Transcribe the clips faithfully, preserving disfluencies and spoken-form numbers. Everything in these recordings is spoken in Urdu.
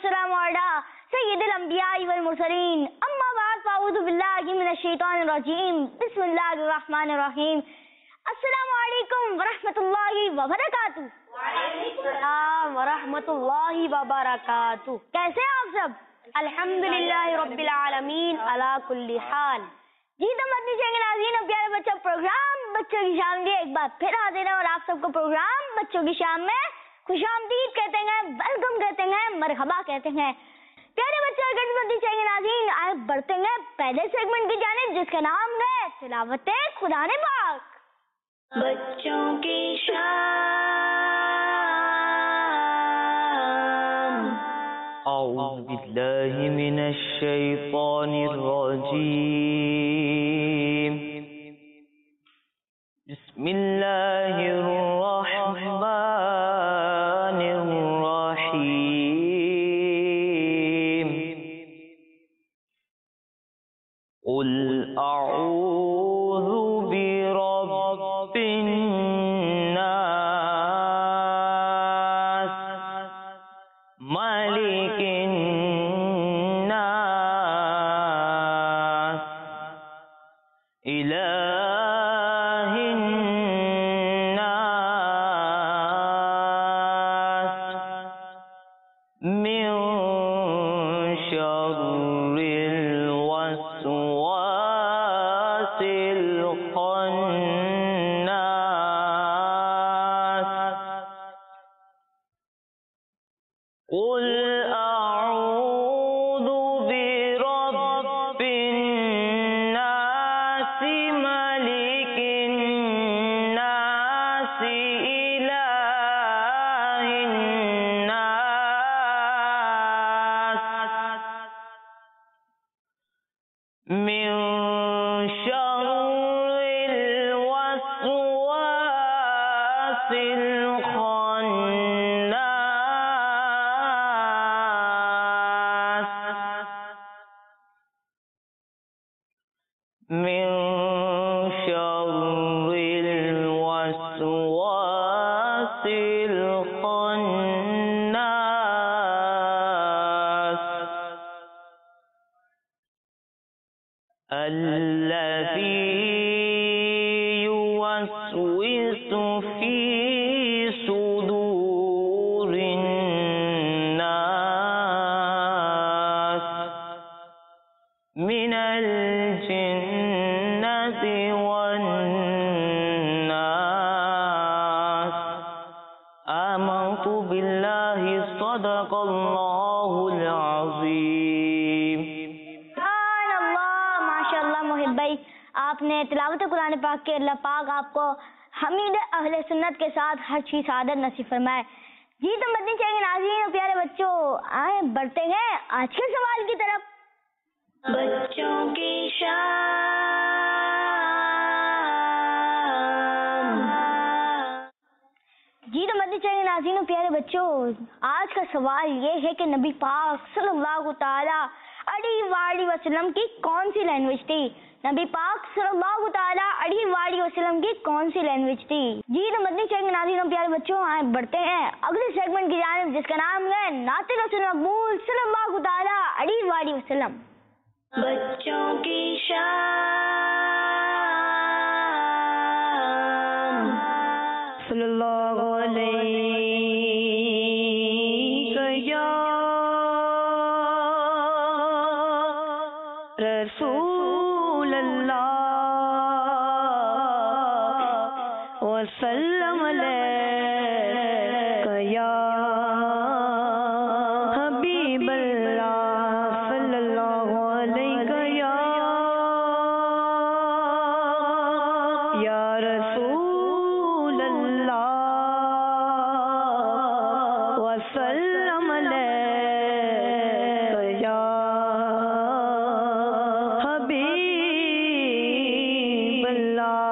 والسلام علی سید الانبیاء والمرسلین اما بعد فاعوذ باللہ من الشیطان الرجیم بسم اللہ الرحمن الرحیم السلام علیکم ورحمۃ اللہ وبرکاتہ. وعلیکم السلام ورحمۃ اللہ وبرکاتہ. کیسے ہیں آپ سب؟ الحمدللہ رب العالمین علی کل حال. جی تو مدنی چینل کے ناظرین اور پیارے بچوں پروگرام بچوں کی شام میں ایک بار پھر حاضر ہیں اور آپ سب کو پروگرام بچوں کی شام میں خوش آمدید کہتے ہیں, ویلکم کہتے ہیں, مرحبا کہتے ہیں. پیارے بچوں اور مدنی چینل کے ناظرین آئے بڑھتے ہیں پہلے سیگمنٹ کی جانب جس کا نام ہے تلاوت قرآن پاک. بچوں کی شام. اعوذ باللہ من الشیطان الرجیم. بسم اللہ الرحمن الرحیم. قل اعوذ برب الناس مالک الناس الہ الناس من شر الوسواس الخناس. قل اعوذ برب الناس ملک الناس الہ الناس من شر الوسواس الخناس من شر الوسواس الخناس الذي يوسوس في صدور الناس من الجنة والناس. آمنت بالله صدق الله العظيم. سبحان اللہ, ماشاء اللہ محب بھائی, آپ نے تلاوت قرآن پاک کے اللہ پاک آپ کو حمید اہل سنت کے ساتھ ہر چیز سعادت نصیب فرمائے. جی تو مدنی چینل کے ناظرین اور پیارے بچوں آئے بڑھتے ہیں آج کے سوال کی طرف. بچوں کی شام. جی تو مدنی چینل کے ناظرین اور پیارے بچوں آج کا سوال یہ ہے کہ نبی پاک صلی اللہ تعالی علیہ وآلہ وسلم کی کون سی لینگویج تھی؟ نبی پاک صلی اللہ تعالی علیہ وآلہ وسلم کی کون سی لینگویج تھی؟ جی تو مدنی چینل کے ناظرین اور پیارے بچوں آئے بڑھتے ہیں اگلے سیگمنٹ کی جانب جس کا نام ہے نعت رسول مقبول صلی اللہ تعالی علیہ وآلہ وسلم. بچوں کی شام. صلی اللہ علیہ یا رسول اللہ وسلم علیہ یا حبیب اللہ صلی اللہ علیہ یا یا رسول اللہ وسلم علیہ یا حبیب اللہ.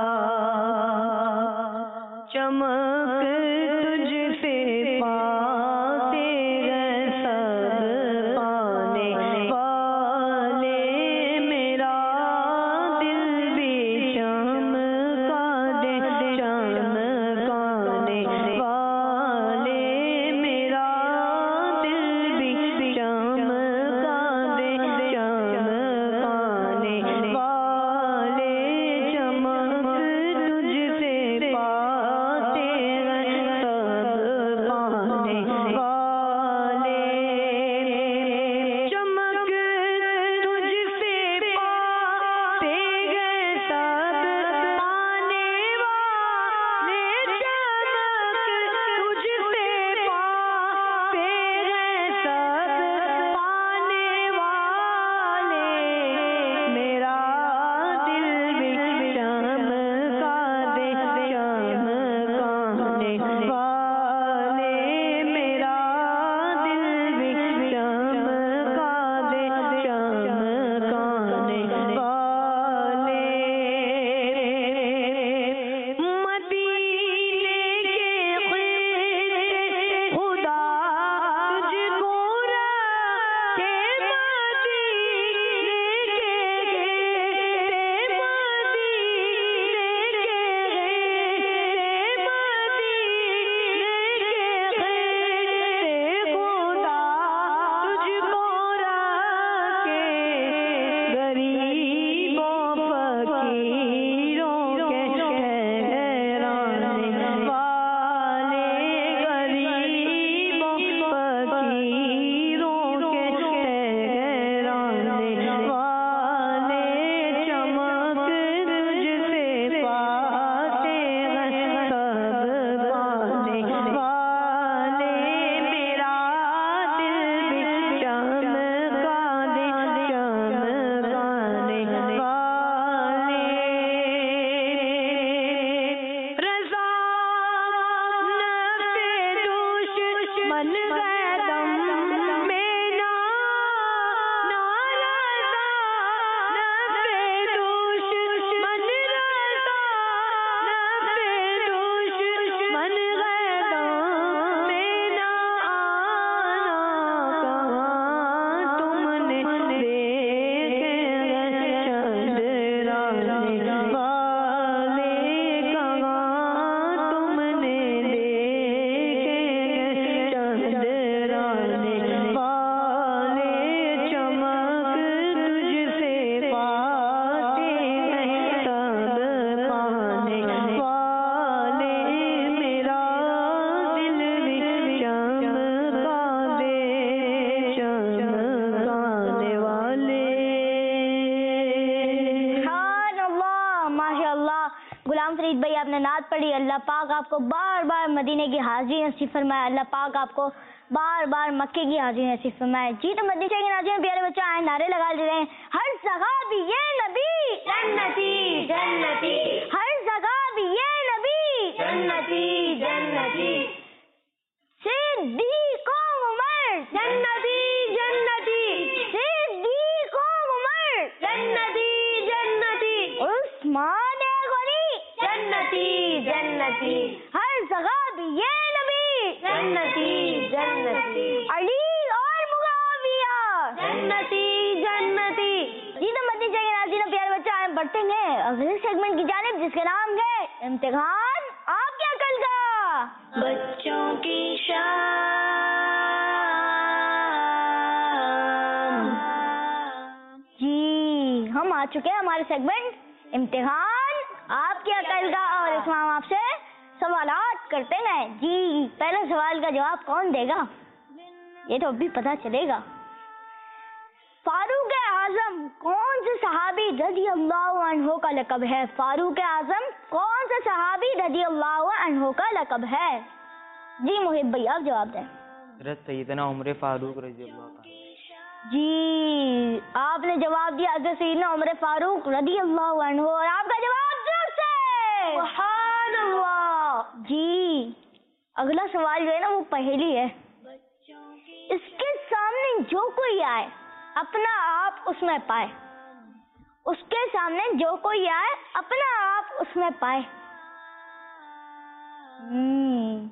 چمک تجھ سے پاتے ہیں سب پانے والے, میرا دل بھی چمکا دے چمکانے والے, میرا دل بھی غلام فرید بھائی آپ نے نعت پڑھی, اللہ پاک آپ کو بار بار مدینے کی حاضری نصیب فرمائے, اللہ پاک آپ کو بار بار مکے کی حاضری نصیب فرمائے. جی تو مدینے کے ناظرین پیارے بچے آئے نعرے لگا دے رہے ہیں, ہر صحابی یہ نبی جنتی جنتی, ہر صحابی یہ نبی جنتی جنتی, صدیق و عمر جنتی جنتی, صدیق و عمر جنتی جنتی, عثمان غنی جنتی جنتی, ہر صحابی یہ نبی جنتی جنتی, علی اور معاویہ جنتی جنتی. جی تو مدنی چاہیے ناظرین پیارے بچے آئے بڑھتے ہیں اگلے سیگمنٹ کی جانب جس کا نام ہے امتحان آپ کی عقل کا. بچوں کی شان, جی ہم آ چکے ہیں ہمارے سیگمنٹ امتحان آپ کی عقل کا, اور اس میں ہم آپ سے سوالات کرتے ہیں. جی پہلے سوال کا جواب کون دے گا یہ تو ابھی پتہ چلے گا. فاروق اعظم کون سے صحابی رضی اللہ عنہ کا لقب ہے؟ فاروق اعظم کون سے صحابی رضی اللہ عنہ کا لقب ہے؟ جی محب بھائی آپ جواب دیں. حضرت سیدنا عمر فاروق رضی اللہ عنہ. جی آپ نے جواب دیا حضرت سیدنا عمر فاروق رضی اللہ عنہ, اور آپ کا جواب درست ہے. سبحان اللہ. جی اگلا سوال جو ہے نا وہ پہلی ہے. اس کے سامنے جو کوئی آئے اپنا آپ اس میں پائے, اس کے سامنے جو کوئی آئے اپنا آپ اس میں پائے. ہمم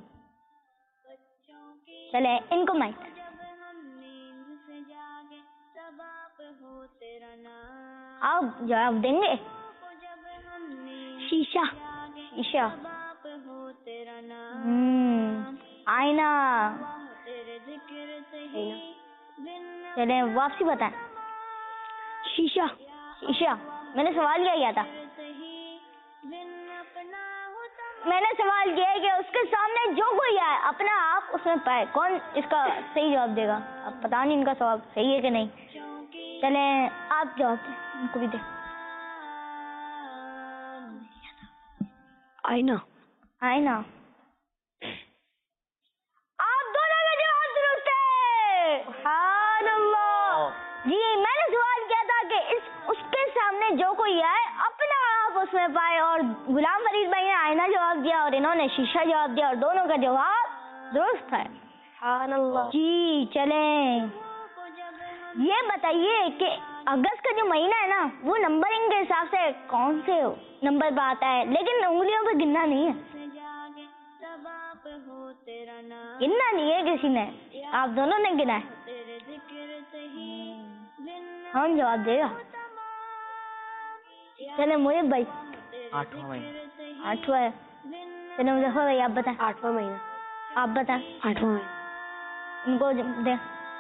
چلے ان کو مائک آپ جواب دیں گے. شیشہ شیشہ ہمم آئینہ. چلیں واپسی بتائیں. شیشہ شیشہ میں نے سوال کیا کیا تھا؟ میں نے سوال کیا ہے کہ اس کے سامنے جو کوئی آئے اپنا آپ اس میں پائے. کون اس کا صحیح جواب دے گا؟ اب پتہ نہیں ان کا سوال صحیح ہے کہ نہیں. چلیں آپ جواب دیں, ان کو بھی دیں. آئینہ. آئینہ. آپ دونوں کا جواب درست ہے. سبحان اللہ. جی میں نے سوال کیا تھا کہ اس اس کے سامنے جو کوئی آئے اپنا آپ اس میں پائے, اور غلام فرید بھائی نے آئینہ جواب دیا اور انہوں نے شیشہ جواب دیا, اور دونوں کا جواب درست ہے. سبحان اللہ. جی چلیں یہ بتائیے کہ اگست کا جو مہینہ ہے نا وہ نمبرنگ کے حساب سے کون سے نمبر پہ آتا ہے, لیکن انگلیوں پہ گننا نہیں ہے. گننا نہیں ہے کسی نے, آپ دونوں نے گنا ہے. کون جواب دے گا؟ چلے محب بھائی. آٹھواں مہینہ. آٹھواں ہے. چلے مظفر بھائی آپ بتائیں. آٹھواں مہینہ. آپ بتائیں. آٹھواں مہینہ. ان کو دیں.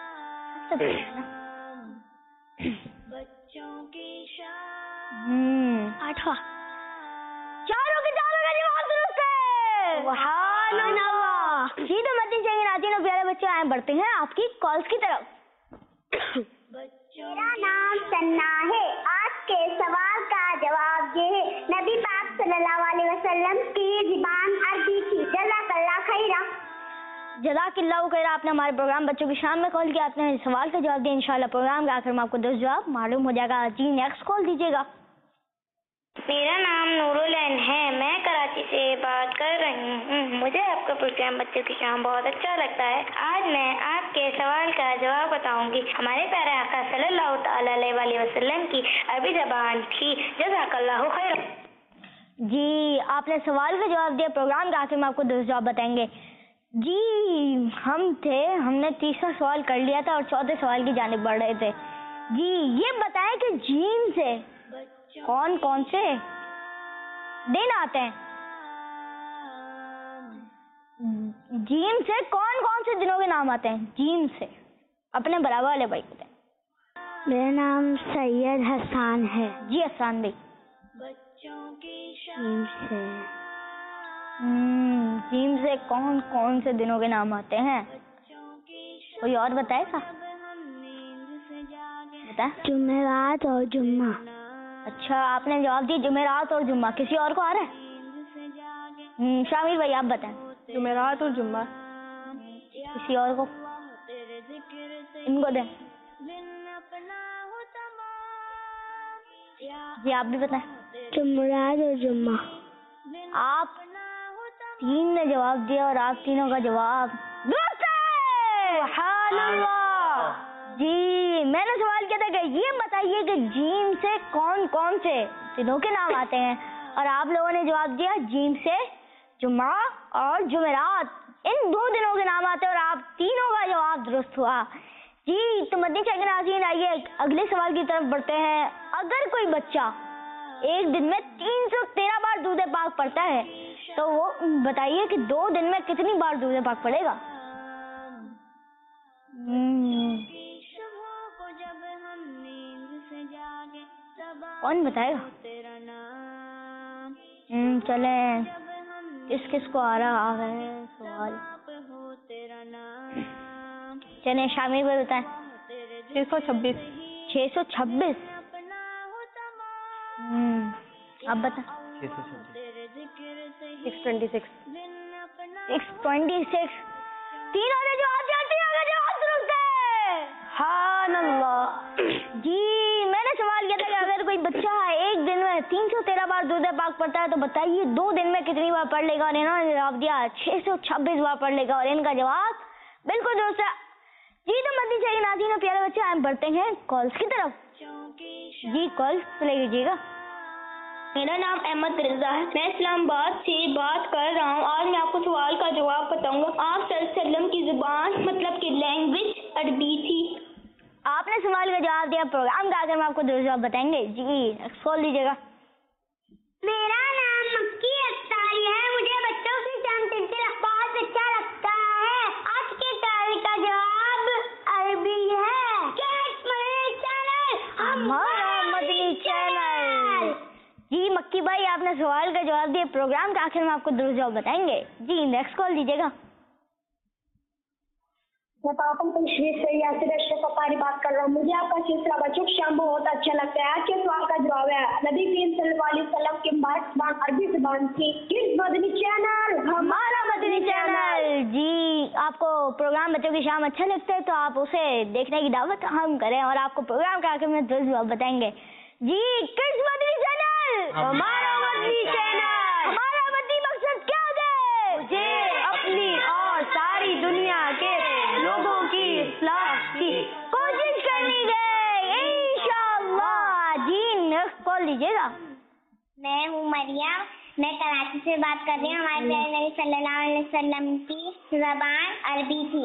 ہمم آٹھواں. چاروں کے چاروں کا جواب درست ہے. سبحان اللہ. جی تو مدنی چاہیے ناظرین اور پیارے بچے آئے بڑھتے ہیں آپ کی کالز کی طرف. میرا نام سنا ہے. آج کے سوال کا جواب یہ ہے. نبی پاک صلی اللہ علیہ وسلم کی زبان عربی تھی. جزاک اللہ خیرا. جزاک اللہ خیر. آپ نے ہمارے پروگرام بچوں کی شان میں کال کیا, آپ نے سوال کا جواب دیا. انشاءاللہ پروگرام کے آخر میں آپ کو دس جواب معلوم ہو جائے گا. جی نیکسٹ کال دیجیے گا. میرا نام نور العین ہے, میں کراچی سے بات کر رہی ہوں. مجھے آپ کا پروگرام بچوں کی شان بہت اچھا لگتا ہے. آج میں آپ کے سوال کا جواب بتاؤں گی. ہمارے پیارے آقا صلی اللہ تعالی علیہ وسلم کی عربی زبان تھی. جزاک اللہ خیر. جی آپ نے سوال کا جواب دیا. پروگرام کے آخر میں آپ کو دس جواب بتائیں گے. جی ہم تھے, ہم نے تیسرا سوال کر لیا تھا اور چوتھے سوال کی جانب بڑھ رہے تھے. جی یہ بتائیں کہ جیم سے کون کون سے دن آتے ہیں؟ جیم سے کون کون سے دنوں کے نام آتے ہیں؟ جیم سے اپنے برابر والے بھائی کو دیں. میرا نام سید حسان ہے. جی حسان بھائی. جیم سے ہمم جیم سے کون کون سے دنوں کے نام آتے ہیں؟ کوئی اور بتائے گا؟ بتائیں. جمعرات اور جمعہ. اچھا آپ نے جواب دیا جمعرات اور جمعہ. کسی اور کو آ رہا ہے؟ ہم، شامل بھائی آپ بتائیں. جمعرات اور جمعہ. کسی اور کو؟ ان کو دیں. جی آپ بھی بتائیں. جمعرات اور جمعہ. آپ تین نے جواب دیا اور آپ تینوں کا جواب درست ہے. سبحان اللہ. جی میں نے سوال کیا تھا کہ یہ بتائیے کہ جیم سے کون کون سے دنوں کے نام آتے ہیں، اور آپ لوگوں نے جواب دیا جیم سے جمعہ اور جمعرات ان دو دنوں کے نام آتے ہیں، اور آپ تینوں کا جواب درست ہوا. جی تو مدنی چینل کے ناظرین آئیے اگلے سوال کی طرف بڑھتے ہیں. اگر کوئی بچہ ایک دن میں تین سو تیرہ بار درود پاک پڑھتا ہے تو وہ بتائیے کہ دو دن میں کتنی بار درود پاک پڑھے گا؟ کون بتائے گا؟ چلیں کس کس کو آ رہا ہے سوال؟ چلیں شامل کو بتائیں. چھ سو چھبیس. چھ سو چھبیس. آپ بتائیں. چھ سو چھبیس. Six twenty six. Six twenty six. تینوں نے جواب دیا، تینوں کا جواب درست ہے. سبحان اللہ. جی میں نے سوال کیا تھا کہ اگر کوئی بچہ ایک دن میں تین سو تیرہ بار درود پاک پڑھتا ہے تو بتائیے دو دن میں کتنی بار پڑھ لے گا، اور انہوں نے جواب دیا چھ سو چھبیس بار پڑھ لے گا، اور ان کا جواب بالکل درست ہے. جی تو مدنی چینل کے ناظرین اور پیارے بچے ہم بڑھتے ہیں کالز کی طرف. جی کالز پلے کیجیے گا. میرا نام احمد رضا ہے، میں اسلام آباد سے بات کر رہا ہوں. آج میں آپ کو سوال کا جواب بتاؤں گا. آپ صلی اللہ علیہ وسلم کی زبان مطلب کہ لینگویج عربی تھی. آپ نے سوال کا جواب دیا، پروگرام کا آ کر ہم آپ کو درست جواب بتائیں گے. جی کھول دیجیے گا. میرا نام مکی اختاری ہے، مجھے بچوں کی شام سلسلہ بہت اچھا لگتا ہے. آج کے سوال کا جواب عربی ہے. کیٹ مدنی چینل ہمارا مدنی چینل. جی مکی بھائی آپ نے سوال کا جواب دیا، پروگرام کے آخر میں آپ کو درست جواب بتائیں گے. جی نیکسٹ کال دیجیے گا. میں پاپن تشریف سے یاسر اشرف اپاری بات کر رہا ہوں. مجھے آپ کا سلسلہ بچوں کی شام بہت اچھا لگتا ہے. آج کے سوال کا جواب ہے نبی کریم صلی اللہ علیہ وسلم کی مبارک زبان عربی زبان تھی. کس مدنی چینل؟ ہمارا مدنی چینل. جی آپ کو پروگرام بچوں کی شام اچھا لگتا ہے تو آپ اسے دیکھنے کی دعوت ہم کریں اور آپ کو پروگرام کے آخر میں درست جواب بتائیں گے. جی کس مدنی چینل؟ ہمارا مدنی چینل. ہمارا مدنی مقصد کیا ہے؟ مجھے اپنی اور ساری دنیا کے لوگوں کی اصلاح کی کوشش کرنی ہے انشاءاللہ. جی نیکسٹ کال لیجیے گا. میں ہوں مریم، میں کراچی سے بات کر رہی ہوں. ہمارے پیارے نبی صلی اللہ علیہ وسلم کی زبان عربی تھی.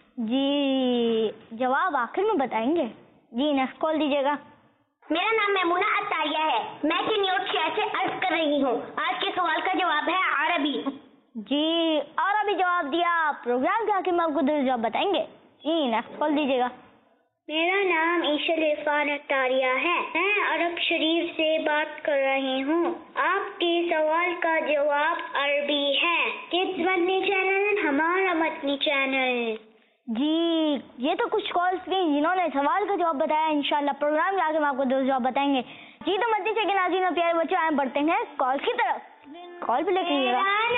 جی جواب آخر میں بتائیں گے. جی نیکسٹ کال دیجیے گا. میرا نام میمونہ عطاریہ ہے، میں کنیوٹ شہر سے عرض کر رہی ہوں. آج کے سوال کا جواب ہے عربی. جی اور ابھی جواب دیا، پروگرام کے آخر میں آپ کو درست جواب بتائیں گے. جی نیکسٹ کال دیجیے گا. میرا نام عیشا عرفان عطاریہ ہے، میں عرب شریف سے بات کر رہی ہوں. آپ کے سوال کا جواب عربی ہے. کس مدنی چینل؟ ہمارا مدنی چینل. جی یہ تو کچھ کالس تھیں جنہوں نے سوال کا جواب بتایا. انشاءاللہ پروگرام کے آگے میں آپ کو درست جواب بتائیں گے. جی تو مدنی چینل کے ناظرین اور پیارے بچے آئے بڑھتے ہیں کال کی طرف. کال پہ لے کے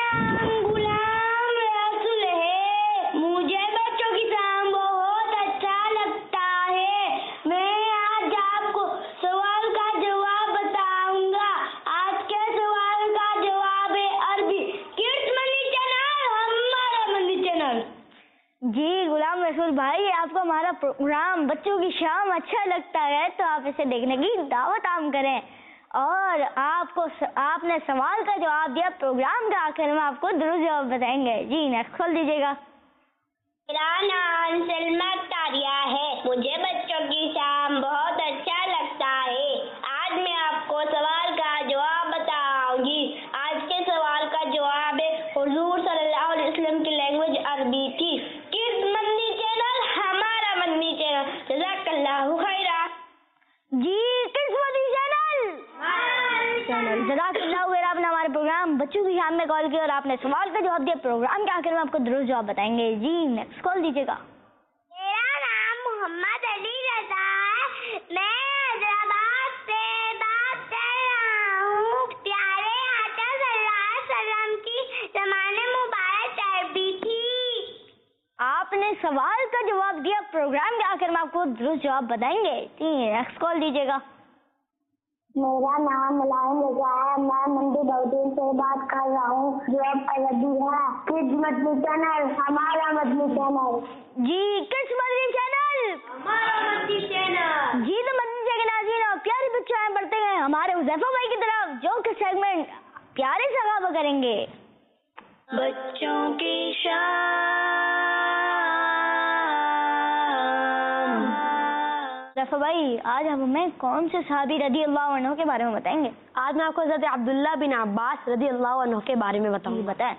غلام رسول ہے، مجھے بچوں کی شام بہت اچھا لگتا ہے. میں آج آپ کو سوال کا جواب بتاؤں گا. آج کے سوال کا جواب ہے عربی. کس مدنی چینل؟ ہمارا مدنی چینل. جی غلام رسول بھائی آپ کو ہمارا پروگرام بچوں کی شام اچھا لگتا ہے تو آپ اسے دیکھنے کی دعوت عام کریں، اور آپ کو آپ نے سوال کا جواب دیا، پروگرام کے آخر میں آپ کو درست جواب بتائیں گے. جی نیکسٹ کال دیجیے گا. میرا نام سلمہ عطاریہ ہے، مجھے بچوں کی شام بہت اچھا لگتا ہے. آج میں آپ کو سوال کا جواب بتاؤں گی. آج کے سوال کا جواب ہے حضور صلی اللہ علیہ وسلم کی لینگویج عربی تھی. کس مدنی چینل؟ ہمارا مدنی چینل. جزاک اللہ خیرا. جی کس مدنی چینل؟ جزاک اللہ خیر. آپ نے ہمارے پروگرام بچوں کی شام میں کال کی اور آپ نے سوال کا جواب دیا، پروگرام کے آخر میں آپ کو درست جواب بتائیں گے. جی نیکسٹ کال دیجیے گا. میرا نام محمد علی رضا ہے، میں حیدرآباد سے بات کر رہا ہوں. پیارے آقا صلی اللہ علیہ وسلم کی सवाल का जवाब दिया। प्रोग्राम के आखिर में आपको दुरुस्त जवाब बताएंगे। नेक्स्ट कॉल दीजिएगा। मेरा नाम मुलायम रजा है, मैं मंडी बहुदीन से बात कर रहा हूँ। जवाब अरबी है। किस मदनी चैनल? हमारा मदनी चैनल। जी किस मदनी चैनल? हमारा मदनी चैनल। जी तो मदनी चैनल नाज़रीन और प्यारे बच्चों आए बढ़ते हैं हमारे हुज़ैफा भाई की तरफ, जो कि सेगमेंट प्यारे सहाबा करेंगे। बच्चों की शान। हुज़ैफा भाई आज आप हमें कौन से सहाबी रज़ी अल्लाह अन्हु के बारे में बताएंगे? आज मैं आपको हज़रत अब्दुल्ला बिन अब्बास रज़ी अल्लाह अन्हु के बारे में बताऊंगा। बताएं।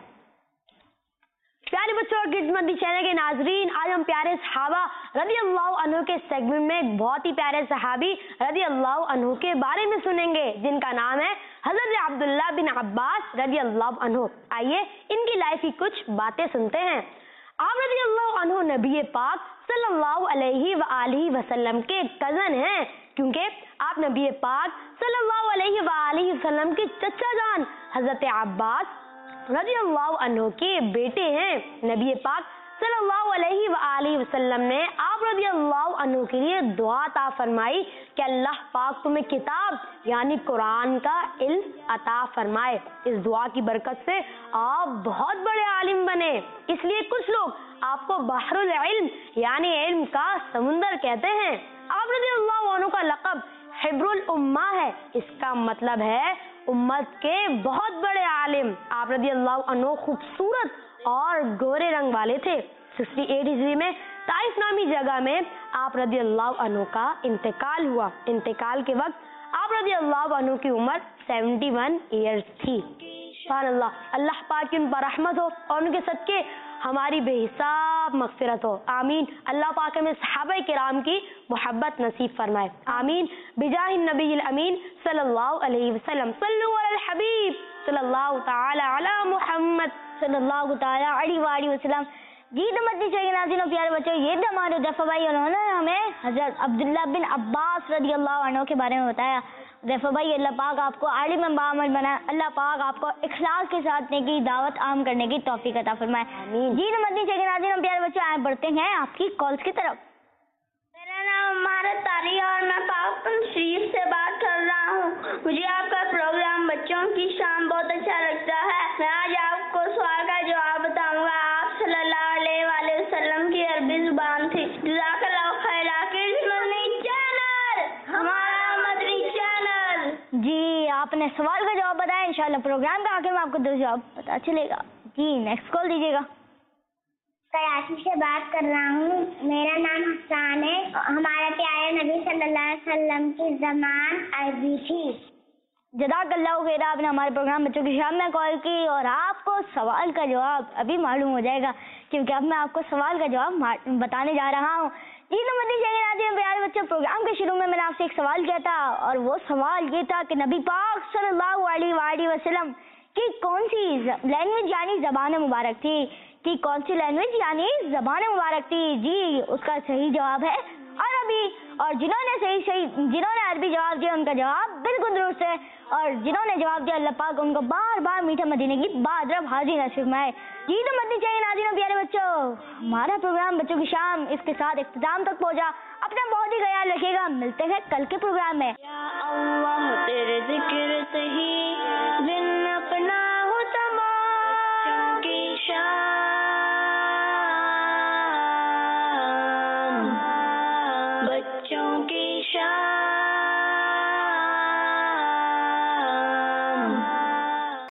प्यारे बच्चों और किस मदनी चैनल के नाजरीन, आज हम प्यारे सहाबा रज़ी अल्लाह अन्हु के सेगमेंट में एक बहुत ही प्यारे सहाबी रज़ी अल्लाह अन्हु के बारे में सुनेंगे, जिनका नाम है हज़रत अब्दुल्ला बिन अब्बास रज़ी अल्लाह अन्हु। आइए इनकी लाइफ की कुछ बातें सुनते हैं। आप रज़ी अल्लाह अन्हु नबी पाक सल्लल्लाहु अलैहि व आलिहि वसल्लम के कजन हैं, क्योंकि आप नबी पाक सल्लल्लाहु अलैहि व आलिहि वसल्लम के चचा जान हज़रत अब्बास रज़ी अल्लाह अन्हु के बेटे हैं। नबी पाक सल्लल्लाहु अलैहि व आलिहि वसल्लम ने आप रज़ी अल्लाह अन्हु के लिए दुआ अता फरमाई कि अल्लाह पाक तुम्हें किताब यानी कुरान का इल्म अता फरमाए। इस दुआ की बरकत से आप बहुत बड़े आलिम बने, इसलिए कुछ लोग आपको बहरुल इल्म यानी इल्म का समुंदर कहते हैं। आप रज़ी अल्लाह अन्हु का लक़ब हिब्रुल उम्मा है, इसका मतलब है उम्मत के बहुत बड़े आलिम। आप रज़ी अल्लाह अन्हु खूबसूरत और गोरे रंग वाले थे। अड़सठ हिजरी में ताइफ नामी जगह में आप रज़ी अल्लाह अन्हु का इंतकाल हुआ। इंतकाल के वक्त आप रज़ी अल्लाह अन्हु की उम्र इकहत्तर इयर्स थी। सुभान अल्लाह, अल्लाह पाक की उन पर रहमत हो और उनके सदके हमारी बेहिसाब मग़फ़िरत हो। आमीन। अल्लाह पाक हमें सहाबा किराम की मोहब्बत नसीब फरमाए। आमीन। बिजाहि नबील अमीन सल्लल्लाहु अलैहि वसल्लम। सल्लु अलल हबीब सल्लल्लाहु तआला अला मुहम्मद सल्लल्लाहु तआला अलैहि वसल्लम। जी तो मदनी चैनल के नाज़रीन और प्यारे बच्चों, ये तो हमारे हुज़ैफा भाई उन्होंने हमें हज़रत अब्दुल्ला बिन अब्बास रज़ी अल्लाह अन्हु के बारे में बताया। हुज़ैफा भाई अल्लाह पाक आपको आलिम बाअमल बनाए, अल्लाह पाक आपको इखलास के साथ नेकी दावत आम करने की तौफीक अता फरमाए। जी तो मदनी चैनल के नाज़रीन और प्यारे बच्चों आए बढ़ते हैं आपकी कॉल्स की तरफ। मेरा नाम हमारा तारिया और मैं पाकपुर शरीफ से बात कर रहा हूँ। मुझे आपका प्रोग्राम बच्चों की शान बहुत अच्छा लगता है। मैं आज आपको सवाल का जवाब बताऊंगा। आप सल्लल्लाहु अलैहि वसल्लम की अरबी जुबान थी। जज़ाकल्लाहु खैरा। किस मदनी चैनल? हमारा मदनी चैनल। जी आपने सवाल का जवाब बताया, इंशाल्लाह प्रोग्राम के आखिर में आपको दो जवाब पता चलेगा। जी नेक्स्ट कॉल दीजिएगा। कराची से बात कर रहा हूँ। मेरा नाम हसन है। हमारे प्यारे नबी सल्लल्लाहु अलैहि वसल्लम की ज़बान अरबी थी। जज़ाकल्लाहु खैरा, आपने हमारे प्रोग्राम बच्चों की शाम में कॉल की और आपको सवाल का जवाब अभी मालूम हो जाएगा, क्योंकि अब मैं आपको सवाल का जवाब बताने जा रहा हूँ। जी तो मदनी चैनल के प्यारे बच्चों, प्रोग्राम के शुरू में मैंने आपसे एक सवाल किया था और वो सवाल ये था कि नबी पाक सल्लल्लाहु अलैहि वसल्लम की कौन सी लैंग्वेज यानी ज़बान मुबारक थी कि कौन सी लैंग्वेज यानी ज़बान मुबारक थी? जी उसका सही जवाब है अरबी। और जिन्होंने सही सही जिन्होंने अरबी जवाब दिया उनका जवाब बिल्कुल दुरुस्त है, और जिन्होंने जवाब दिया अल्लाह पाक उनको बार बार मीठा मदीने की बादरब हाजिर नसीब फरमाए। जी तो मदनी चाहिए नाज़रीन प्यारे बच्चों, हमारा प्रोग्राम बच्चों की शाम इसके साथ इख्तिताम तक पहुंचा। अपना बहुत ही ख्याल रखिएगा, मिलते हैं कल के प्रोग्राम में। या अल्लाह तेरे जिक्र से ही